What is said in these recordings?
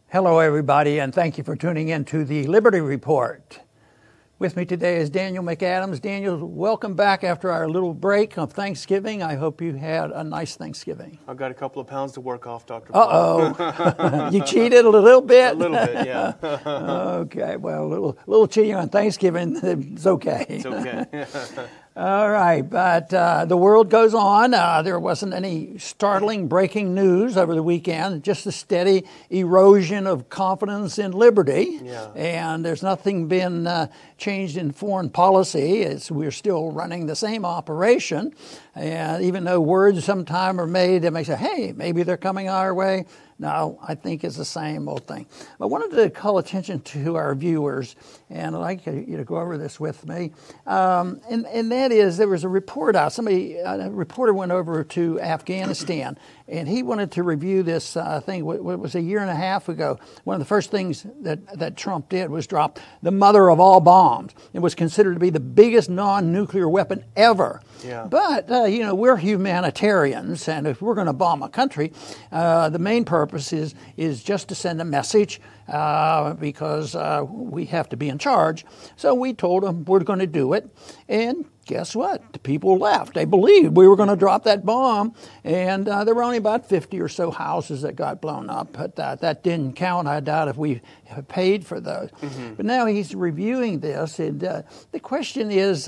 Hello, everybody, and thank you for tuning in to the Liberty Report. With me today is Daniel McAdams. Daniel, welcome back after our little break of Thanksgiving. I hope you had a nice Thanksgiving. I've got a couple of pounds to work off, Dr. Paul. Uh-oh. You cheated a little bit? A little bit, yeah. Okay, well, a little cheating on Thanksgiving, it's okay. It's okay. All right, but the world goes on. There wasn't any startling breaking news over the weekend, just a steady erosion of confidence in liberty. Yeah. And there's nothing been changed in foreign policy. We're still running the same operation. And even though words sometimes are made that may say, hey, maybe they're coming our way. No, I think it's the same old thing. I wanted to call attention to our viewers, and I'd like you to go over this with me. And that is, there was a report out. A reporter went over to Afghanistan, and he wanted to review this thing. What was a year and a half ago? One of the first things that Trump did was drop the mother of all bombs. It was considered to be the biggest non-nuclear weapon ever. Yeah. But, we're humanitarians, and if we're going to bomb a country, the main purpose is just to send a message because we have to be in charge. So we told them we're going to do it, and guess what? The people left. They believed we were going to drop that bomb, and there were only about 50 or so houses that got blown up, but that didn't count. I doubt if we paid for those. Mm-hmm. But now he's reviewing this, and the question is,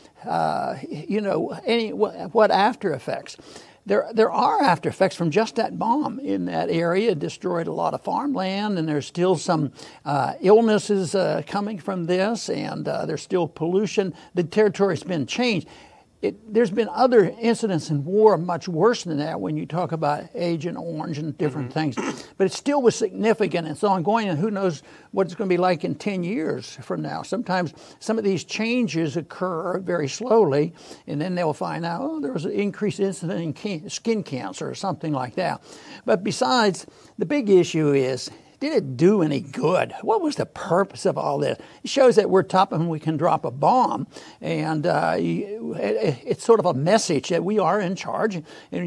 what after effects? There are after effects from just that bomb in that area. It destroyed a lot of farmland, and there's still some illnesses coming from this, and there's still pollution. The territory's been changed. There's been other incidents in war much worse than that when you talk about Agent Orange and different things. But it still was significant. It's ongoing, and who knows what it's going to be like in 10 years from now. Sometimes some of these changes occur very slowly, and then they'll find out, there was an increased incident in skin cancer or something like that. But besides, the big issue is, did it do any good? What was the purpose of all this? It shows that we're tough and we can drop a bomb, and it's sort of a message that we are in charge,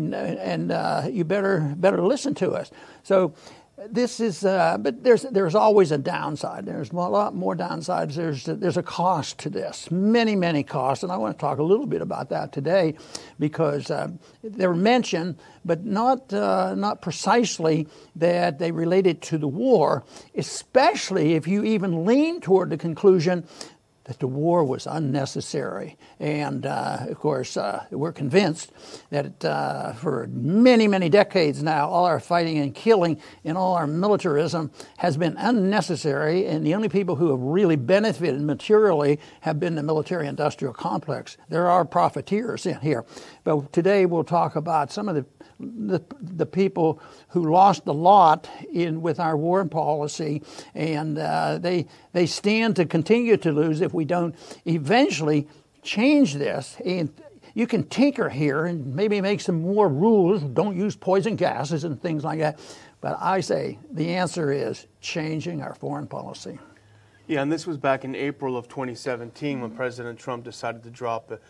and you better listen to us. So this is, but there's always a downside. There's a lot more downsides. There's a cost to this, many costs, and I want to talk a little bit about that today, because they're mentioned, but not precisely that they related to the war, especially if you even lean toward the conclusion that the war was unnecessary. And, of course, we're convinced that for many decades now, all our fighting and killing and all our militarism has been unnecessary, and the only people who have really benefited materially have been the military-industrial complex. There are profiteers in here. But today we'll talk about some of the people who lost a lot with our war policy, and they stand to continue to lose if we don't eventually change this. And you can tinker here and maybe make some more rules. Don't use poison gases and things like that. But I say the answer is changing our foreign policy. Yeah, and this was back in April of 2017 when President Trump decided to drop the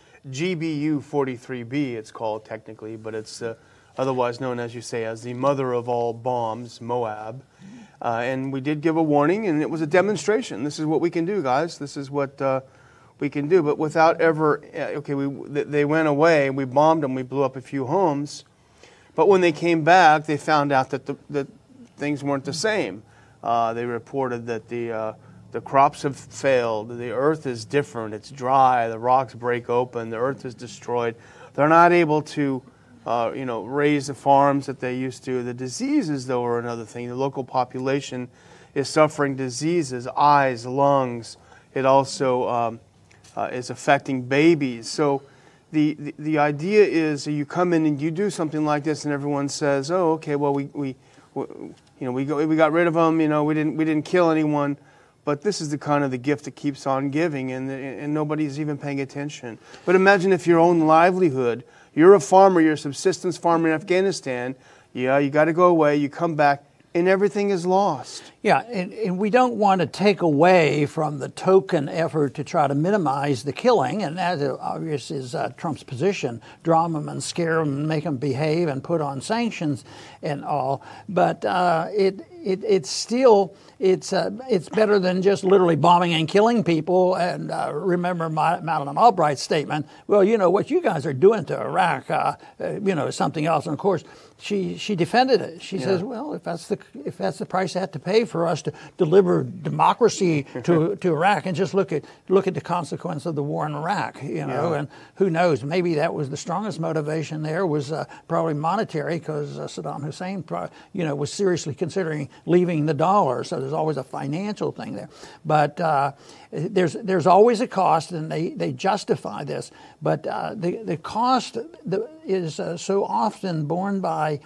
GBU-43B, it's called technically, but it's otherwise known, as you say, as the mother of all bombs, Moab. And we did give a warning, and it was a demonstration. This is what we can do, guys. This is what we can do. But without ever, they went away. We bombed them. We blew up a few homes. But when they came back, they found out that things weren't the same. They reported that the crops have failed. The earth is different. It's dry. The rocks break open. The earth is destroyed. They're not able to raise the farms that they used to. The diseases, though, are another thing. The local population is suffering diseases, eyes, lungs. It also is affecting babies. So the idea is that you come in and you do something like this, and everyone says, "Oh, okay, well we got rid of them. We didn't kill anyone." But this is the kind of the gift that keeps on giving, and nobody's even paying attention. But imagine if your own livelihood, you're a farmer, you're a subsistence farmer in Afghanistan, you got to go away, you come back, and everything is lost. Yeah, and we don't want to take away from the token effort to try to minimize the killing, and that obviously is Trump's position, draw them and scare them and make them behave and put on sanctions and all. But it's still it's better than just literally bombing and killing people. And remember Madeleine Albright's statement. Well, you know what you guys are doing to Iraq, is something else. And of course, she defended it. She says, well, if that's the price I have to pay for us to deliver democracy to Iraq, and just look at the consequence of the war in Iraq, and who knows, maybe that was the strongest motivation there was probably monetary, because Saddam Hussein, was seriously considering leaving the dollar. So there's always a financial thing there. But there's always a cost, and they justify this. But the cost is so often borne by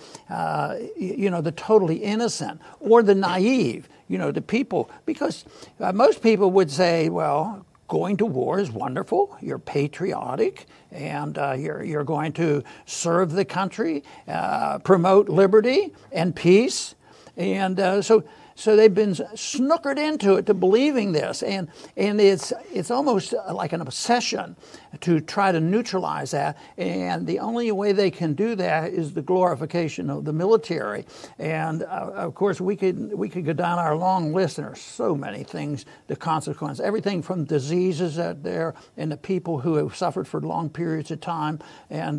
the totally innocent or the naive, the people, because most people would say, well, going to war is wonderful. You're patriotic, and you're going to serve the country, promote liberty and peace, and so they've been snookered into it to believing this, and it's almost like an obsession to try to neutralize that. And the only way they can do that is the glorification of the military. And of course, we could go down our long list, and there are so many things, the consequence, everything from diseases out there, and the people who have suffered for long periods of time, and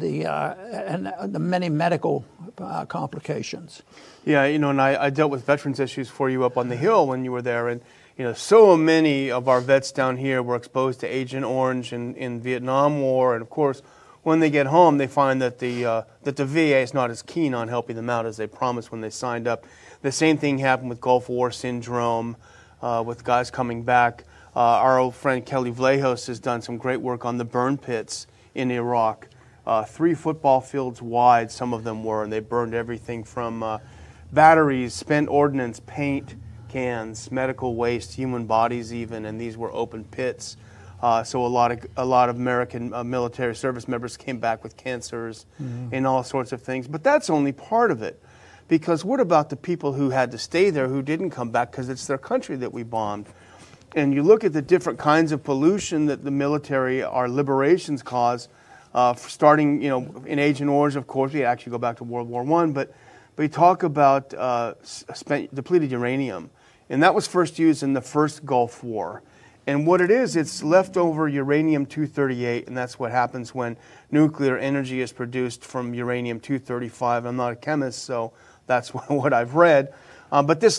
the many medical complications. Yeah, and I dealt with veterans issues for you up on the Hill when you were there, and so many of our vets down here were exposed to Agent Orange in Vietnam War, and of course, when they get home, they find that the VA is not as keen on helping them out as they promised when they signed up. The same thing happened with Gulf War syndrome, with guys coming back. Our old friend Kelly Vlahos has done some great work on the burn pits in Iraq. 3 football fields wide, some of them were, and they burned everything from batteries, spent ordnance, paint cans, medical waste, human bodies even, and these were open pits. So a lot of American military service members came back with cancers and all sorts of things. But that's only part of it, because what about the people who had to stay there who didn't come back because it's their country that we bombed? And you look at the different kinds of pollution that the military, our liberations cause, starting in Agent Orange, of course, we actually go back to World War I, but we talk about depleted uranium. And that was first used in the first Gulf War. And what it is, it's leftover uranium-238, and that's what happens when nuclear energy is produced from uranium-235. I'm not a chemist, so that's what I've read. But this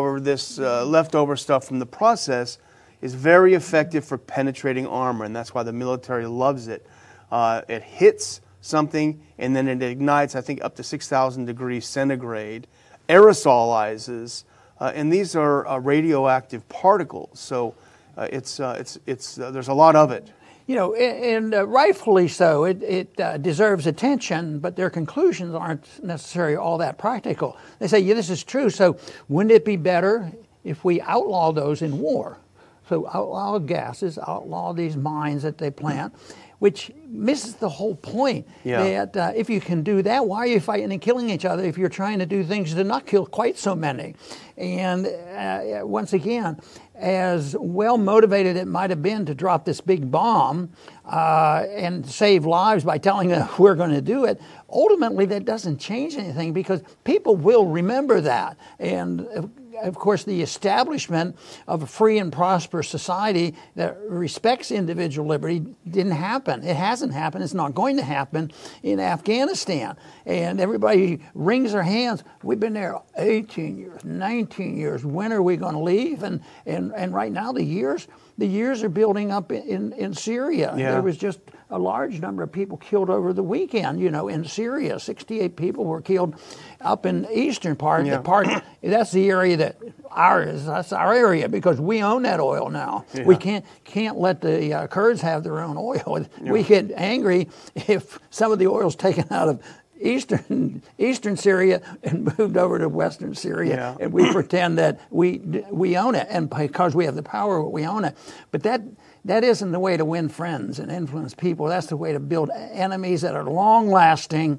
leftover stuff from the process is very effective for penetrating armor, and that's why the military loves it. It hits something, and then it ignites, I think, up to 6,000 degrees centigrade, aerosolizes, and these are radioactive particles. So there's a lot of it. And rightfully so. It deserves attention, but their conclusions aren't necessarily all that practical. They say, yeah, this is true, so wouldn't it be better if we outlaw those in war? So outlaw gases, outlaw these mines that they plant, which misses the whole point. That if you can do that, why are you fighting and killing each other if you're trying to do things to not kill quite so many? And once again, as well motivated it might have been to drop this big bomb and save lives by telling them we're going to do it, ultimately that doesn't change anything, because people will remember that. And of course, the establishment of a free and prosperous society that respects individual liberty didn't happen. It hasn't happened. It's not going to happen in Afghanistan. And everybody wrings their hands. We've been there 18 years, 19 years. When are we going to leave? And right now the years are building up in Syria. Yeah. There was just a large number of people killed over the weekend, in Syria. 68 people were killed up in the eastern part. Yeah. That's the area that's our area, because we own that oil now. Yeah. We can't let the Kurds have their own oil. Yeah. We get angry if some of the oil's taken out of eastern Syria and moved over to western Syria, and we pretend that we own it, and because we have the power, we own it. But that isn't the way to win friends and influence people. That's the way to build enemies that are long-lasting,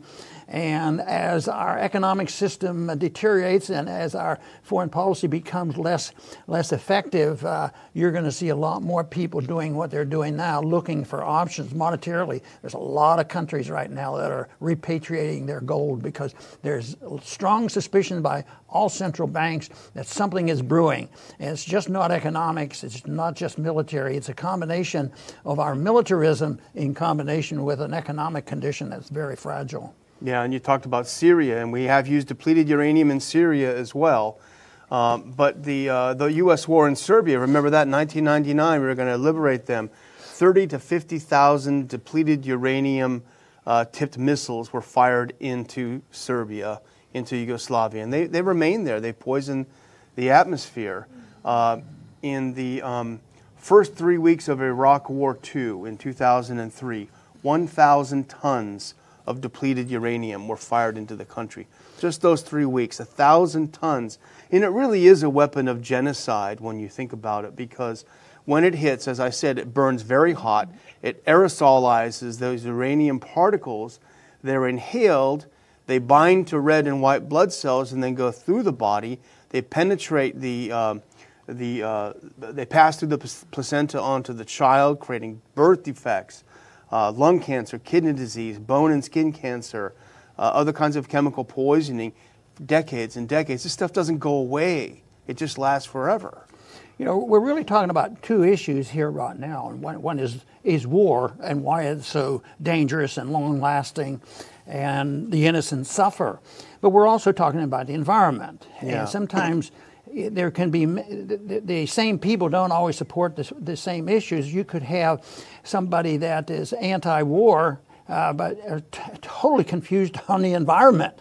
And as our economic system deteriorates and as our foreign policy becomes less effective, you're going to see a lot more people doing what they're doing now, looking for options monetarily. There's a lot of countries right now that are repatriating their gold because there's strong suspicion by all central banks that something is brewing. And it's just not economics, it's not just military, it's a combination of our militarism in combination with an economic condition that's very fragile. Yeah, and you talked about Syria, and we have used depleted uranium in Syria as well. But the U.S. war in Serbia, remember that in 1999, we were going to liberate them. 30 to 50,000 depleted uranium tipped missiles were fired into Serbia, into Yugoslavia, and they remained there. They poisoned the atmosphere. In the first 3 weeks of Iraq War II in 2003, 1,000 tons of depleted uranium were fired into the country. Just those 3 weeks, 1,000 tons. And it really is a weapon of genocide when you think about it, because when it hits, as I said, it burns very hot. It aerosolizes those uranium particles. They're inhaled. They bind to red and white blood cells and then go through the body. They penetrate they pass through the placenta onto the child, creating birth defects, lung cancer, kidney disease, bone and skin cancer, other kinds of chemical poisoning, decades and decades. This stuff doesn't go away. It just lasts forever. You know, we're really talking about two issues here right now. And one is war and why it's so dangerous and long-lasting, and the innocent suffer. But we're also talking about the environment. Yeah. And sometimes there can be, the same people don't always support the same issues. You could have somebody that is anti-war, but are totally confused on the environment.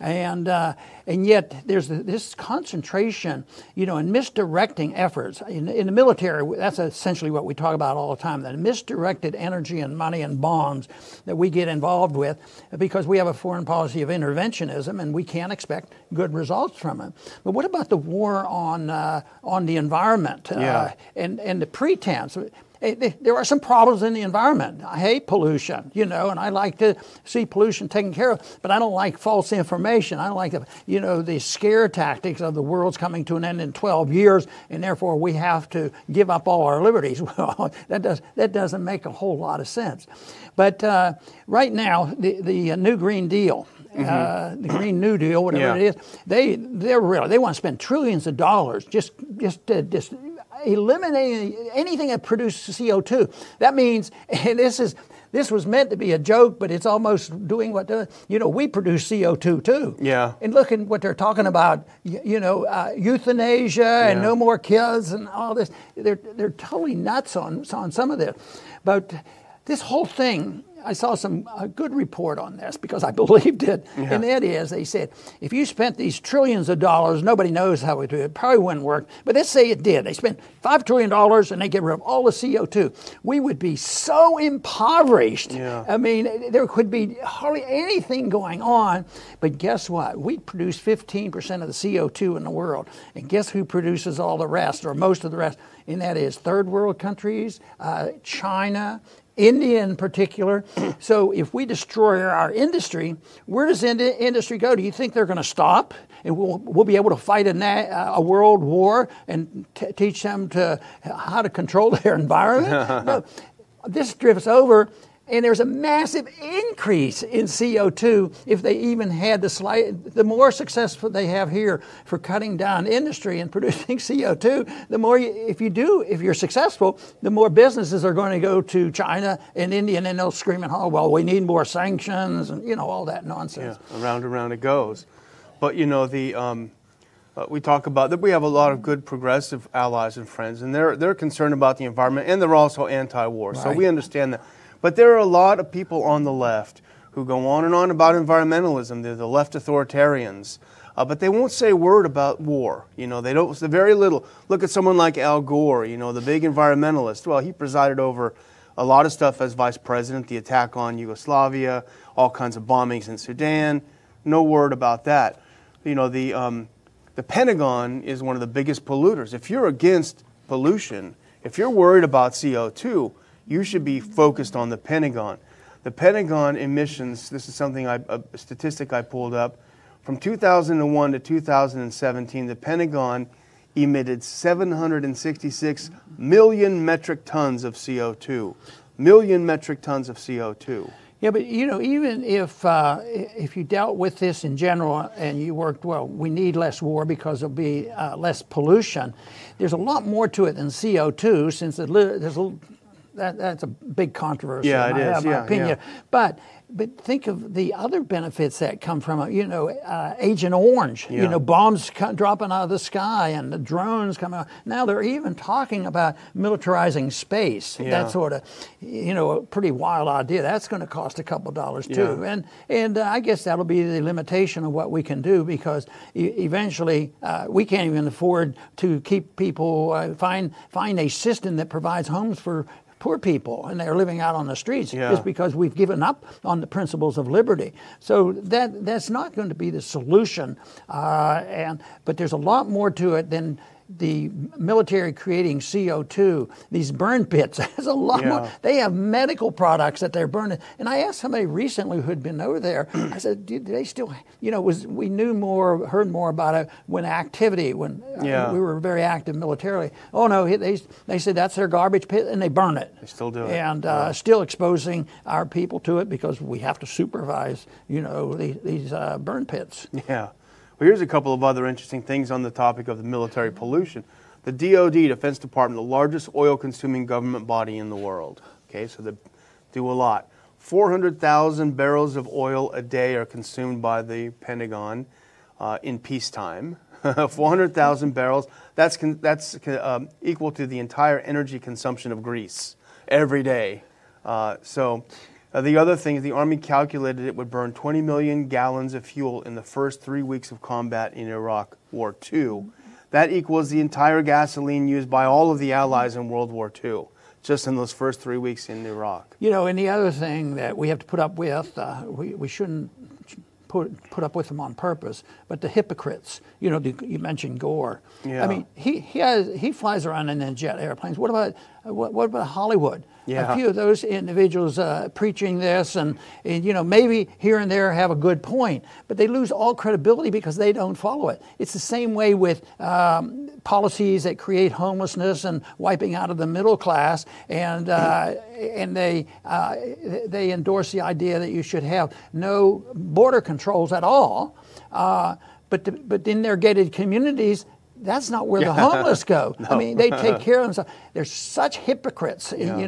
And yet there's this concentration, you know, in misdirecting efforts. In the military, that's essentially what we talk about all the time, that misdirected energy and money and bombs that we get involved with because we have a foreign policy of interventionism and we can't expect good results from it. But what about the war on the environment and the pretense? There are some problems in the environment. I hate pollution, you know, and I like to see pollution taken care of, but I don't like false information. I don't like the scare tactics of the world's coming to an end in 12 years, and therefore we have to give up all our liberties. Well, that doesn't make a whole lot of sense. But right now, the New Green Deal, the Green New Deal, whatever it is, they want to spend trillions of dollars just eliminating anything that produces CO2. That means, and this was meant to be a joke, but it's almost doing what we produce CO2 too. Yeah. And look at what they're talking about, euthanasia and no more kids and all this. They're totally nuts on some of this. But this whole thing, I saw a good report on this because I believed it. Yeah. And that is, they said, if you spent these trillions of dollars, nobody knows how it would do it, probably wouldn't work. But let's say it did. They spent $5 trillion and they get rid of all the CO2. We would be so impoverished. Yeah. I mean, there could be hardly anything going on. But guess what? We produce 15% of the CO2 in the world. And guess who produces all the rest, or most of the rest? And that is third world countries, China, India in particular. So if we destroy our industry, where does industry go? Do you think they're going to stop and we'll be able to fight a world war and teach them how to control their environment? No, this drifts over. And there's a massive increase in CO2 if they even had the more successful they have here for cutting down industry and producing CO2, the more if you're successful, the more businesses are going to go to China and India, and then they'll scream and holler, well, we need more sanctions and all that nonsense. Yeah, around and around it goes. But we talk about that we have a lot of good progressive allies and friends, and they're concerned about the environment, and they're also anti-war. Right. So we understand that. But there are a lot of people on the left who go on and on about environmentalism. They're the left authoritarians. But they won't say a word about war. They don't, very little. Look at someone like Al Gore, the big environmentalist. Well, he presided over a lot of stuff as vice president, the attack on Yugoslavia, all kinds of bombings in Sudan. No word about that. The Pentagon is one of the biggest polluters. If you're against pollution, if you're worried about CO2, you should be focused on the Pentagon. The Pentagon emissions, this is something a statistic I pulled up, from 2001 to 2017, the Pentagon emitted 766 million metric tons of CO2. Million metric tons of CO2. Yeah, but even if you dealt with this in general and you worked, well, we need less war because there'll be less pollution. There's a lot more to it than CO2, since that's a big controversy. Yeah, in it is. my opinion. Yeah. But think of the other benefits that come from Agent Orange. Yeah. Bombs dropping out of the sky and the drones coming out. Now they're even talking about militarizing space. Yeah. That sort of, a pretty wild idea. That's going to cost a couple dollars too. Yeah. And I guess that'll be the limitation of what we can do, because eventually we can't even afford to keep people find a system that provides homes for poor people, and they're living out on the streets. Yeah. Just because we've given up on the principles of liberty. So that's not going to be the solution. But there's a lot more to it than the military creating CO2, these burn pits. There's a lot more. They have medical products that they're burning. And I asked somebody recently who'd been over there, I said, do they still, we knew more, heard more about it when we were very active militarily. Oh no, they said that's their garbage pit, and they burn it. They still do it. And still exposing our people to it, because we have to supervise, these burn pits. Yeah. Well, here's a couple of other interesting things on the topic of the military pollution. The DoD, Defense Department, the largest oil-consuming government body in the world. Okay, so they do a lot. 400,000 barrels of oil a day are consumed by the Pentagon in peacetime. 400,000 barrels. That's equal to the entire energy consumption of Greece every day. The other thing is the Army calculated it would burn 20 million gallons of fuel in the first 3 weeks of combat in Iraq War II. That equals the entire gasoline used by all of the Allies in World War II, just in those first 3 weeks in Iraq. And the other thing that we have to put up with, we shouldn't put up with them on purpose, but the hypocrites. You mentioned Gore. Yeah. I mean, he flies around in jet airplanes. What about Hollywood? Yeah. A few of those individuals preaching this, and maybe here and there have a good point, but they lose all credibility because they don't follow it. It's the same way with policies that create homelessness and wiping out of the middle class, and they endorse the idea that you should have no border controls at all, but in their gated communities, that's not where the homeless go. No. I mean, they take care of themselves. They're such hypocrites.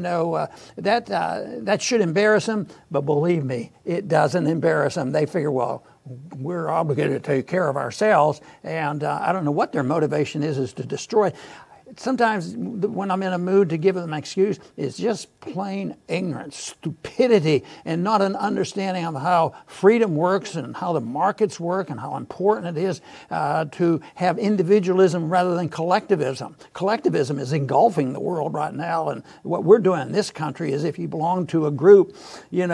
That should embarrass them, but believe me, it doesn't embarrass them. They figure, well, we're obligated to take care of ourselves, and I don't know what their motivation is to destroy. Sometimes when I'm in a mood to give them an excuse, it's just plain ignorance, stupidity, and not an understanding of how freedom works and how the markets work and how important it is to have individualism rather than collectivism. Collectivism is engulfing the world right now, and what we're doing in this country is, if you belong to a group, you're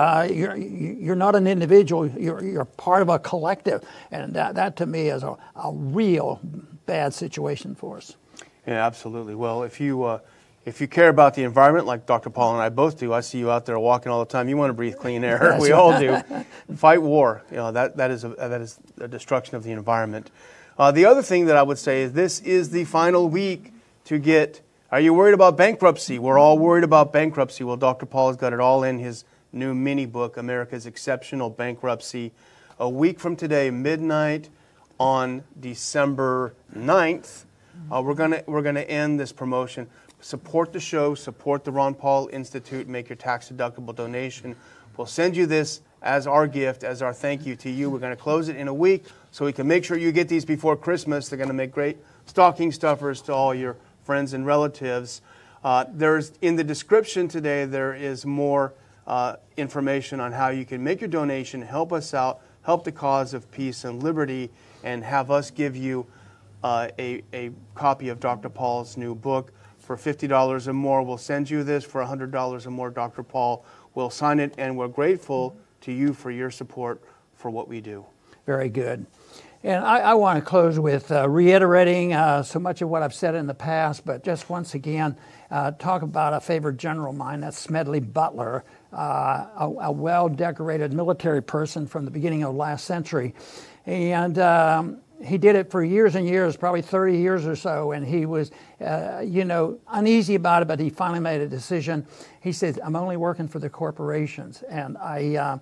not an individual, you're part of a collective, and that to me is a real bad situation for us. Yeah, absolutely. Well, if you care about the environment, like Dr. Paul and I both do, I see you out there walking all the time. You want to breathe clean air. We all do. Fight war. That is a destruction of the environment. The other thing that I would say is this is the final week to get. Are you worried about bankruptcy? We're all worried about bankruptcy. Well, Dr. Paul has got it all in his new mini book, America's Exceptional Bankruptcy. A week from today, midnight on December 9th. We're gonna end this promotion. Support the show, support the Ron Paul Institute, make your tax-deductible donation. We'll send you this as our gift, as our thank you to you. We're going to close it in a week so we can make sure you get these before Christmas. They're going to make great stocking stuffers to all your friends and relatives. There's in the description today, there is more information on how you can make your donation, help us out, help the cause of peace and liberty, and have us give you a copy of Dr. Paul's new book. For $50 or more, we'll send you this. For $100 or more, Dr. Paul will sign it, and we're grateful to you for your support for what we do. Very good. And I want to close with reiterating so much of what I've said in the past, but just once again, talk about a favorite general of mine, that's Smedley Butler. a well-decorated military person from the beginning of last century. And he did it for years and years, probably 30 years or so, and he was, uneasy about it, but he finally made a decision. He said, I'm only working for the corporations, and I'm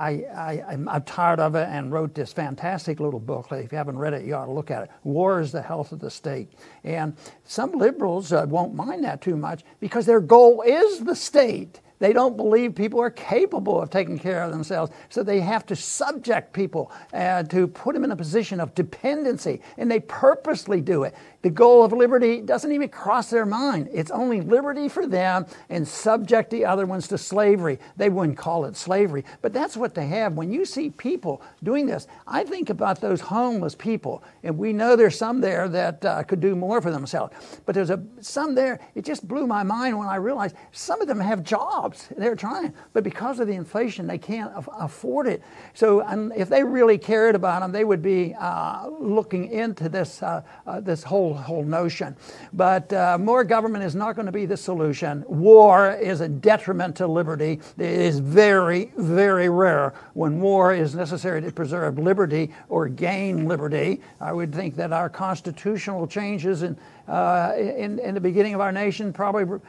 tired of it, and wrote this fantastic little booklet. If you haven't read it, you ought to look at it. War is the Health of the State. And some liberals won't mind that too much because their goal is the state. They don't believe people are capable of taking care of themselves, so they have to subject people to put them in a position of dependency, and they purposely do it. The goal of liberty doesn't even cross their mind. It's only liberty for them and subject the other ones to slavery. They wouldn't call it slavery, but that's what they have. When you see people doing this, I think about those homeless people, and we know there's some there that could do more for themselves. But there's some there, it just blew my mind when I realized some of them have jobs. They're trying, but because of the inflation, they can't afford it. So if they really cared about them, they would be looking into this whole notion. But more government is not going to be the solution. War is a detriment to liberty. It is very, very rare when war is necessary to preserve liberty or gain liberty. I would think that our constitutional changes in the beginning of our nation probably,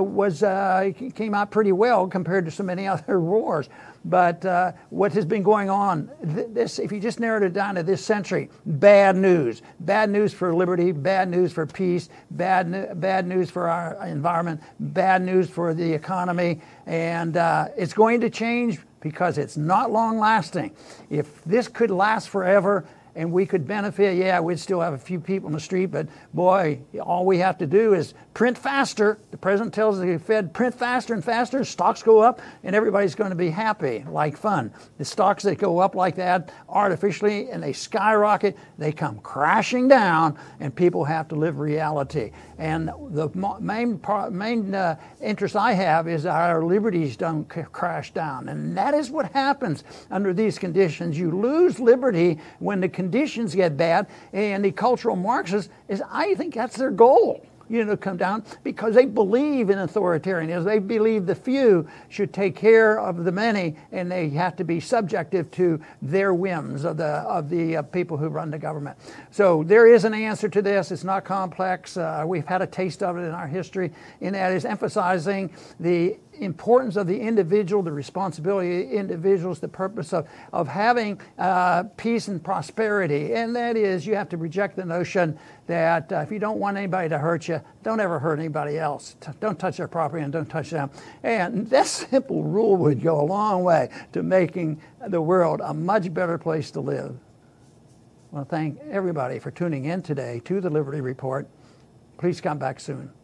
came out pretty well compared to so many other wars. But what has been going on, if you just narrowed it down to this century, bad news for liberty, bad news for peace, bad news for our environment, bad news for the economy, and it's going to change because it's not long lasting. If this could last forever, and we could benefit, we'd still have a few people in the street, but boy, all we have to do is print faster. The president tells the Fed, print faster and faster, stocks go up, and everybody's going to be happy, like fun. The stocks that go up like that artificially and they skyrocket, they come crashing down, and people have to live reality. And the main interest I have is our liberties don't crash down. And that is what happens under these conditions. You lose liberty when the conditions get bad, and the cultural Marxists, I think that's their goal. Come down because they believe in authoritarianism. They believe the few should take care of the many, and they have to be subjective to their whims of the people who run the government. So there is an answer to this. It's not complex. We've had a taste of it in our history, and that is emphasizing the importance of the individual, the responsibility of the individuals, the purpose of having peace and prosperity. And that is, you have to reject the notion that if you don't want anybody to hurt you, don't ever hurt anybody else. Don't touch their property and don't touch them. And that simple rule would go a long way to making the world a much better place to live. I want to thank everybody for tuning in today to the Liberty Report. Please come back soon.